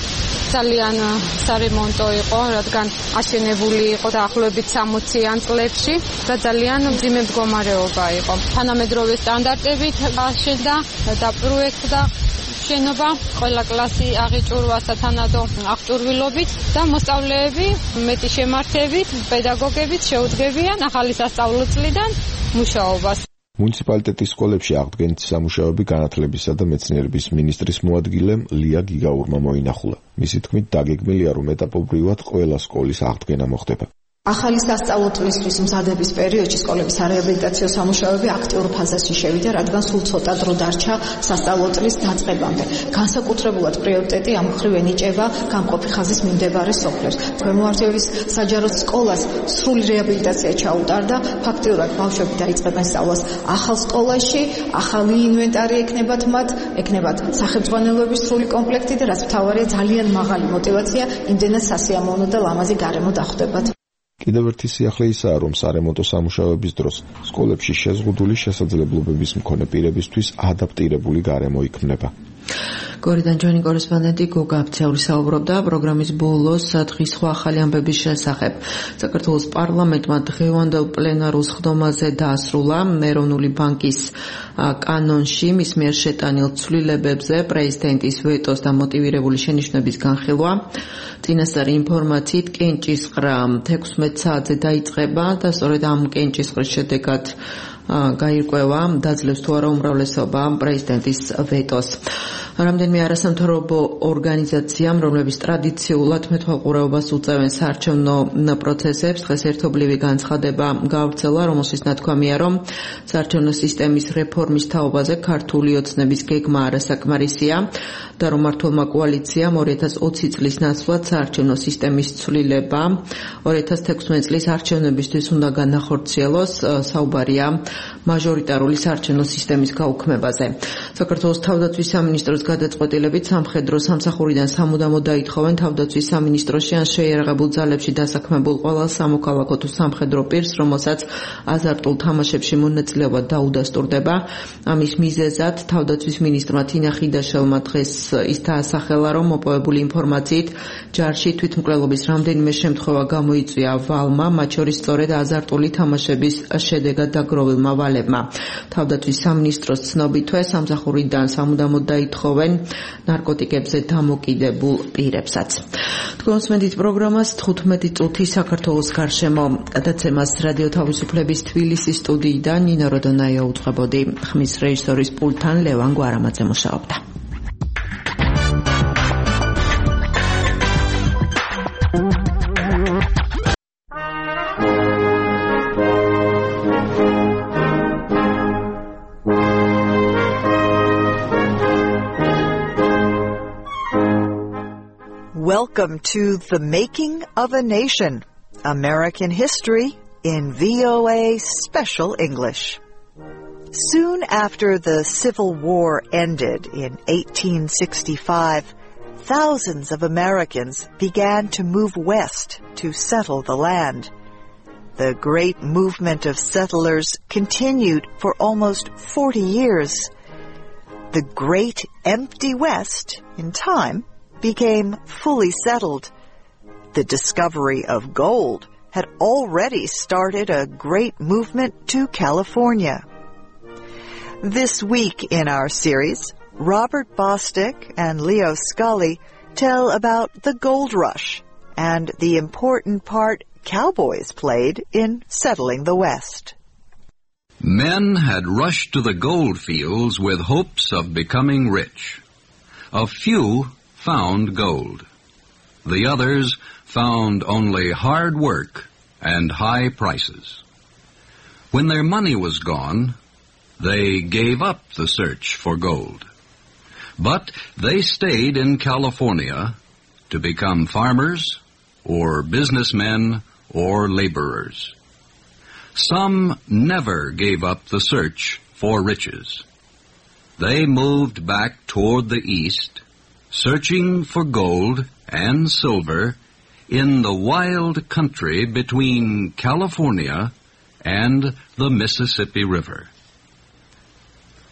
ძალიან სარემონტო იყო, რადგან აშენებული იყო დაახლოებით 60-იან წლებში და ძალიან მძიმე მდგომარეობა იყო. თანამედროვე სტანდარტებით აშენდა და პროექტდა შენობა, ყველა კლასი აღიჭურვა სათანადო აღჭურვილობით და მოსწავლეები მეტი შემართებით, პედაგოგებით შეუძლებიან ახალი სასწავლო წლიდან მუშაობას. მუნიციპალიტეტის სკოლებში აღდგენითი სამუშაოები განათლებისა და მეცნიერების მინისტრის მოადგილემ ლია გიგაურმა მოინახულა. მისი თქმით, დაგეგმილია, რომ ეტაპობრივად ყველა სკოლის აღდგენა მოხდება. ახალი სასწავლო წლისთვის მზადების პერიოდში სკოლებისარეაბილიტაციო სამუშაოები აქტიურ ფაზაში შევიდა, რადგან სულ ცოტა დრო დარჩა სასწავლო წლის დაწყებამდე. განსაკუთრებულად პრიორიტეტი ამ მხრივ ენიჭება გამყოფი ხაზის მიმდებარე სოფლებს. ქვემოართვევის საჯარო სკოლას სრული რეაბილიტაცია ჩაუტარდა, ფაქტიურად ბავშვები დაიწყებენ სწავლას ახალ სკოლაში, ახალი ინვენტარი ექნებათ მათ, ექნებათ სახელმძღვანელოების სრული კომპლექტი და რაც მთავარია, ძალიან მაღალი мотиваცია, იმდენად სასიამოვნო და ლამაზი გარემო დახვდებათ. კიდევ ერთი სიახლე ისაა, რომ სარემონტო სამუშაოების დროს სკოლებში შეზღუდული შესაძლებლობების მქონე პირებისთვის ადაპტირებული გარემო იქმნება. გორიდან ჯონი კორესპონდენტი გოგა აბცეული საუბრობდა პროგრამის ბოლოს დღის სხვა ახალი ამბების შესახებ. საქართველოს პარლამენტმა დღევანდელ პლენარულ სხდომაზე დაასრულა ეროვნული ბანკის კანონში მის მიერ შეტანილ ცვლილებებზე პრეზიდენტის ვეტოს და მოტივირებული შენიშვნების განხილვა. წინასწარი ინფორმაციით კენჭისყრა 16 საათზე დაიწყება და სწორედ ამ კენჭისყრის შედეგად გაირკვევა დაძლევს თუ არა უმრავლესობა პრეზიდენტის ვეტოს. რამდენიმე არასამთავრობო ორგანიზაციამ, რომლებიც ტრადიციულად მეთვალყურეობას უწევენ საარჩევნო პროცესებს, დღეს ერთობლივი განცხადება გაავრცელა, რომელშიც ნათქვამია, რომ საარჩევნო სისტემის რეფორმის თაობაზე ქართული ოცნების გეგმა არასაკმარისია და რომ მმართველმა კოალიციამ 2020 წლის ნაცვლად საარჩევნო სისტემის ცვლილება 2016 წლის არჩევნებისთვის უნდა განახორციელოს. საუბარია მაჟორიტარული საარჩევნო სისტემის გაუქმებაზე. საქართველოს თავდაცვის სამინისტროს გადაწყვეტილებით სამხედრო სამსახურიდან სამუდამოდ დაითხოვენ თავდაცვის სამინისტროში ან შეიარაღებულ ძალებში დასაქმებულ ყველა სამოქალაქო თუ სამხედრო პირს, რომელსაც აზარტულ თამაშებში მონაწილეობა დაუდასტურდება. ამის მიზეზად თავდაცვის მინისტრმა თინა ხიდაშელმა დღეს ის დაასახელა, რომ მოპოვებული ინფორმაციით ჯარში თვითმკვლელობის რამდენიმე შემთხვევა გამოიწვია ვალმა, მათ შორის სწორედ აზარტული თამაშების შედეგად დაგროვილმა ვალებმა. თავდაცვის სამინისტროს ცნობითვე სამსახურიდან სამუდამოდ დაითხოვენ ნარკოტიკებზე დამოკიდებულ პირებსაც. თქვენს მედით პროგრამას 15 წუთი საქართველოს გარშემო გადაცემას რადიო თავისუფლების თბილისის სტუდიიდან ნინო როდონაია უძღვებოდი. ხმის რეჟისორის პულტთან ლევან გვარამაძე მუშაობდა. Welcome to The Making of a Nation, American History in VOA Special English. Soon after the Civil War ended in 1865, thousands of Americans began to move west to settle the land. The great movement of settlers continued for almost 40 years. The Great Empty West, in time, became fully settled. The discovery of gold had already started a great movement to California. This week in our series, Robert Bostick and Leo Scully tell about the gold rush and the important part cowboys played in settling the West. Men had rushed to the gold fields with hopes of becoming rich. A few found gold. The others found only hard work and high prices. When their money was gone, they gave up the search for gold. But they stayed in California to become farmers or businessmen or laborers. Some never gave up the search for riches. They moved back toward the east, searching for gold and silver in the wild country between California and the Mississippi River.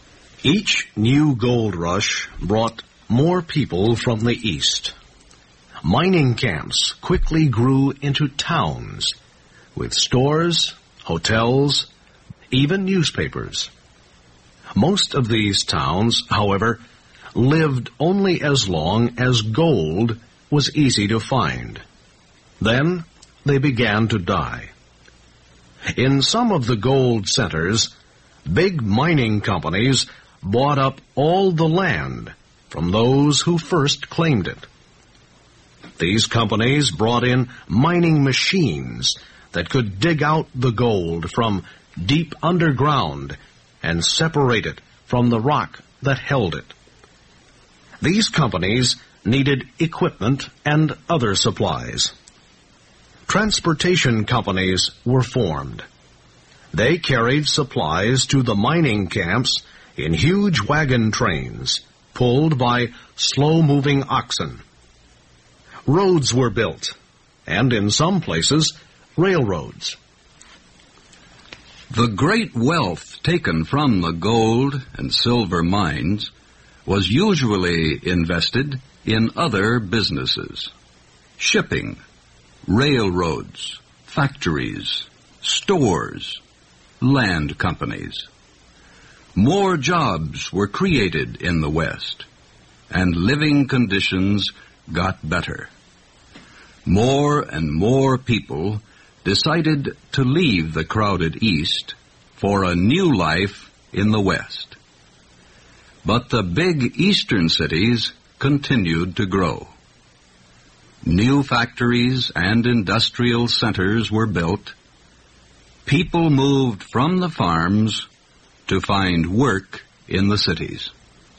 Each new gold rush brought more people from the east. mining camps quickly grew into towns, with stores, hotels, even newspapers. Most of these towns, however, lived only as long as gold was easy to find. Then they began to die. In some of the gold centers, big mining companies bought up all the land from those who first claimed it. These companies brought in mining machines that could dig out the gold from deep underground and separate it from the rock that held it. These companies needed equipment and other supplies. Transportation companies were formed. They carried supplies to the mining camps in huge wagon trains, pulled by slow-moving oxen. Roads were built, and in some places, railroads. The great wealth taken from the gold and silver mines was usually invested in other businesses: shipping, railroads, factories, stores, land companies. More jobs were created in the West, and living conditions got better. More and more people decided to leave the crowded East for a new life in the West. But the big eastern cities continued to grow. New factories and industrial centers were built. People moved from the farms to find work in the cities.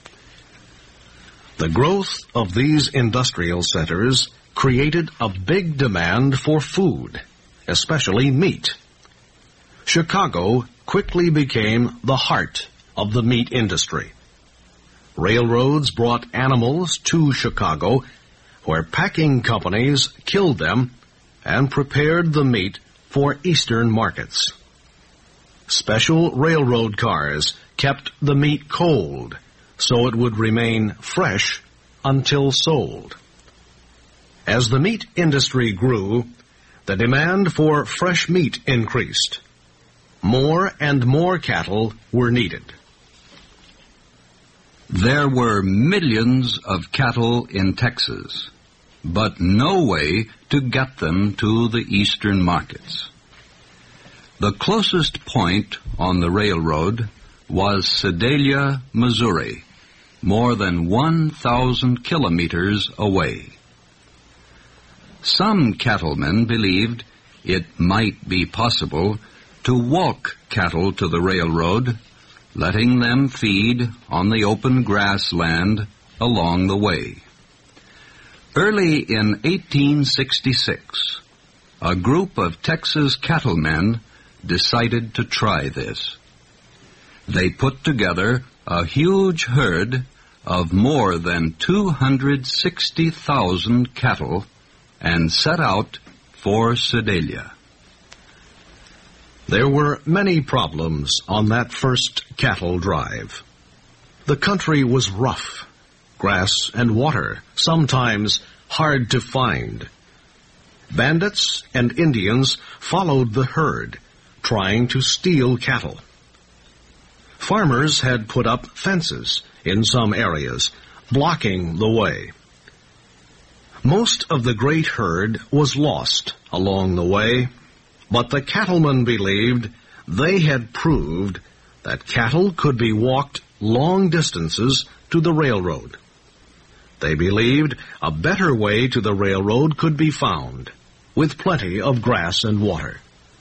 The growth of these industrial centers created a big demand for food, especially meat. Chicago quickly became the heart of the meat industry. Railroads brought animals to Chicago, where packing companies killed them and prepared the meat for eastern markets. Special railroad cars kept the meat cold so it would remain fresh until sold. As the meat industry grew, the demand for fresh meat increased. More and more cattle were needed. There were millions of cattle in Texas, but no way to get them to the eastern markets. The closest point on the railroad was Sedalia, Missouri, more than 1,000 kilometers away. Some cattlemen believed it might be possible to walk cattle to the railroad, letting them feed on the open grassland along the way. Early in 1866, a group of Texas cattlemen decided to try this. They put together a huge herd of more than 260,000 cattle and set out for Sedalia. There were many problems on that first cattle drive. The country was rough, grass and water sometimes hard to find. Bandits and Indians followed the herd, trying to steal cattle. Farmers had put up fences in some areas, blocking the way. Most of the great herd was lost along the way, but the cattlemen believed they had proved that cattle could be walked long distances to the railroad. They believed a better way to the railroad could be found, with plenty of grass and water.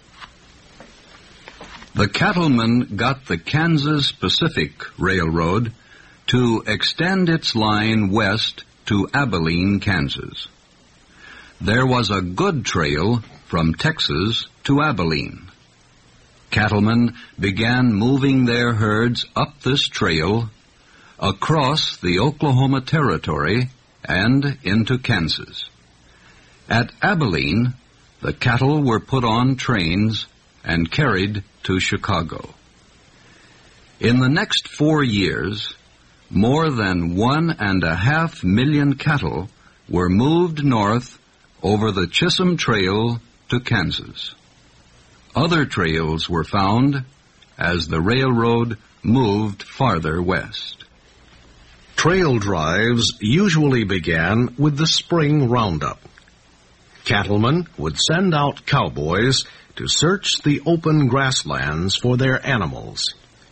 The cattlemen got the Kansas Pacific Railroad to extend its line west to Abilene, Kansas. There was a good trail from Texas to Abilene. Cattlemen began moving their herds up this trail across the Oklahoma Territory and into Kansas. At Abilene, the cattle were put on trains and carried to Chicago. In the next 4 years, more than 1.5 million cattle were moved north over the Chisholm Trail to Kansas. Other trails were found as the railroad moved farther west. Trail drives usually began with the spring roundup. Cattlemen would send out cowboys to search the open grasslands for their animals.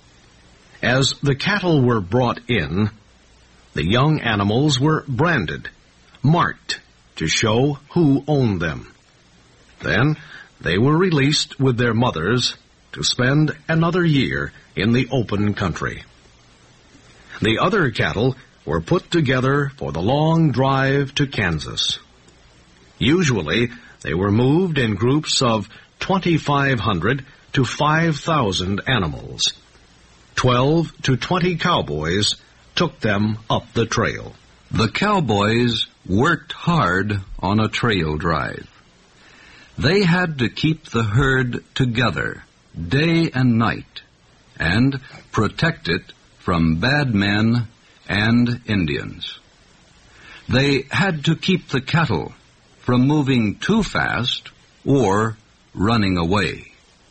As the cattle were brought in, the young animals were branded, marked, to show who owned them. Then they were released with their mothers to spend another year in the open country. The other cattle were put together for the long drive to Kansas. Usually, they were moved in groups of 2,500 to 5,000 animals. 12 to 20 cowboys took them up the trail. The cowboys worked hard on a trail drive. They had to keep the herd together day and night and protect it from bad men and Indians. They had to keep the cattle from moving too fast or running away.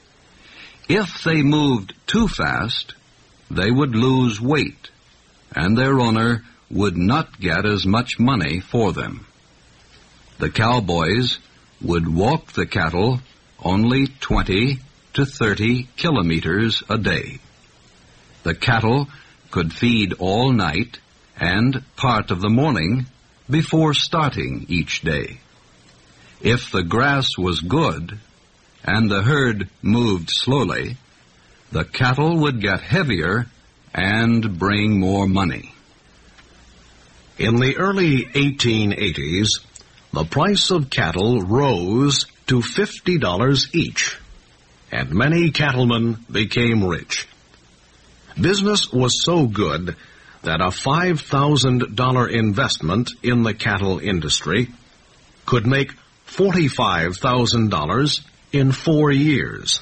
If they moved too fast, they would lose weight, and their owner would not get as much money for them. The cowboys would walk the cattle only 20 to 30 kilometers a day. The cattle could feed all night and part of the morning before starting each day. If the grass was good and the herd moved slowly, the cattle would get heavier and bring more money. In the early 1880s, the price of cattle rose to $50 each, and many cattlemen became rich. Business was so good that a $5,000 investment in the cattle industry could make $45,000 in 4 years.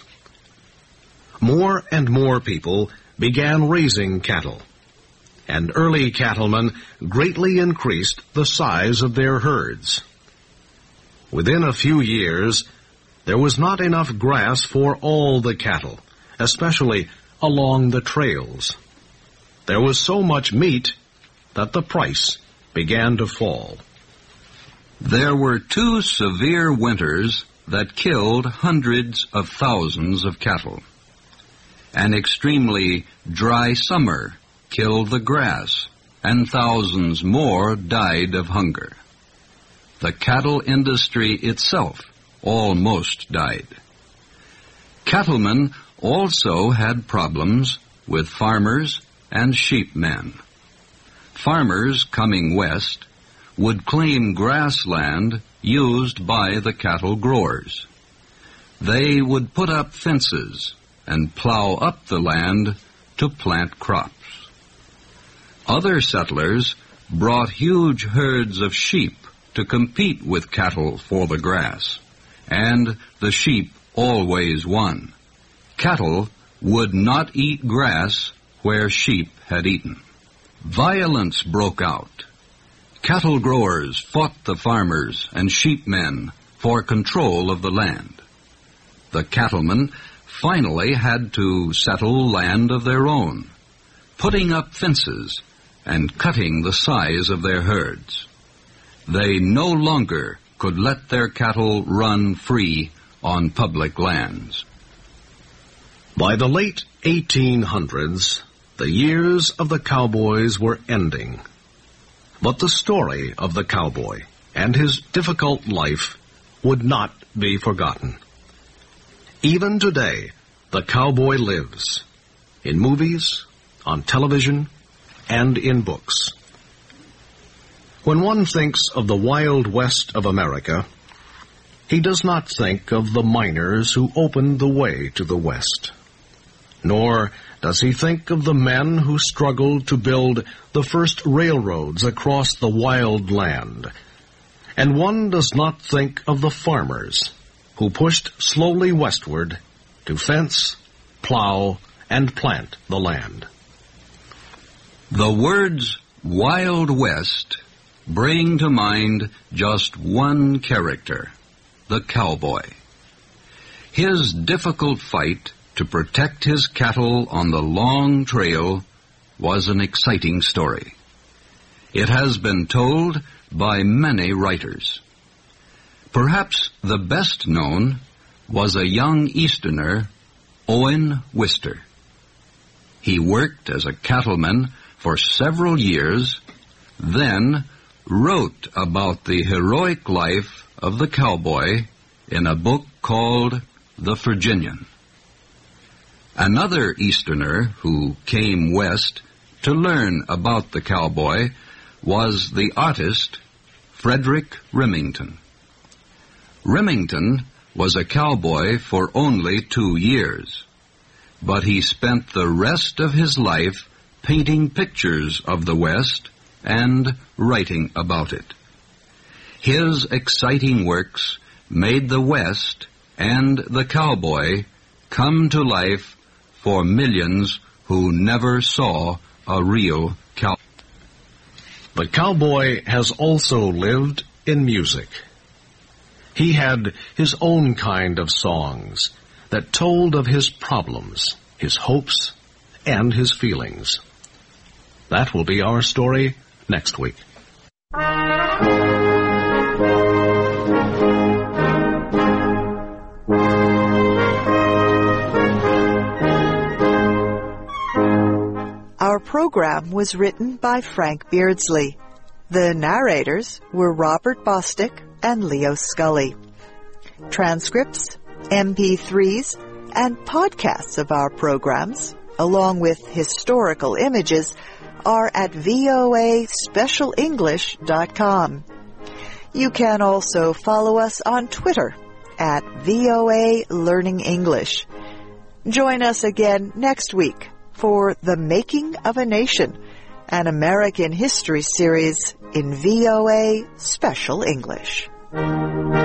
More and more people began raising cattle, and early cattlemen greatly increased the size of their herds. Within a few years, there was not enough grass for all the cattle, especially along the trails. There was so much meat that the price began to fall. There were 2 severe winters that killed hundreds of thousands of cattle. An extremely dry summer killed the grass, and thousands more died of hunger. The cattle industry itself almost died. Cattlemen also had problems with farmers and sheepmen. Farmers coming west would claim grassland used by the cattle growers. They would put up fences and plow up the land to plant crops. Other settlers brought huge herds of sheep to compete with cattle for the grass, and the sheep always won. Cattle would not eat grass where sheep had eaten. Violence broke out. Cattle growers fought the farmers and sheepmen for control of the land. The cattlemen finally had to settle land of their own, putting up fences and cutting the size of their herds. They no longer could let their cattle run free on public lands. By the late 1800s, the years of the cowboys were ending. But the story of the cowboy and his difficult life would not be forgotten. Even today, the cowboy lives in movies, on television, and in books. When one thinks of the Wild West of America, he does not think of the miners who opened the way to the West. Nor does he think of the men who struggled to build the first railroads across the wild land. And one does not think of the farmers who pushed slowly westward to fence, plow, and plant the land. The words Wild West bring to mind just one character, the cowboy. His difficult fight to protect his cattle on the long trail was an exciting story. It has been told by many writers. Perhaps the best known was a young Easterner, Owen Wister. He worked as a cattleman for several years, then wrote about the heroic life of the cowboy in a book called The Virginian. Another Easterner who came west to learn about the cowboy was the artist Frederick Remington. Remington was a cowboy for only 2 years, but he spent the rest of his life painting pictures of the West and writing about it. His exciting works made the West and the cowboy come to life for millions who never saw a real cowboy. The cowboy has also lived in music. He had his own kind of songs that told of his problems, his hopes, and his feelings. That will be our story next week. Our program was written by Frank Beardsley. The narrators were Robert Bostick and Leo Scully. Transcripts, MP3s, and podcasts of our programs, along with historical images, are at voaspecialenglish.com. You can also follow us on Twitter at VOA Learning English. Join us again next week for The Making of a Nation, an American history series in VOA Special English.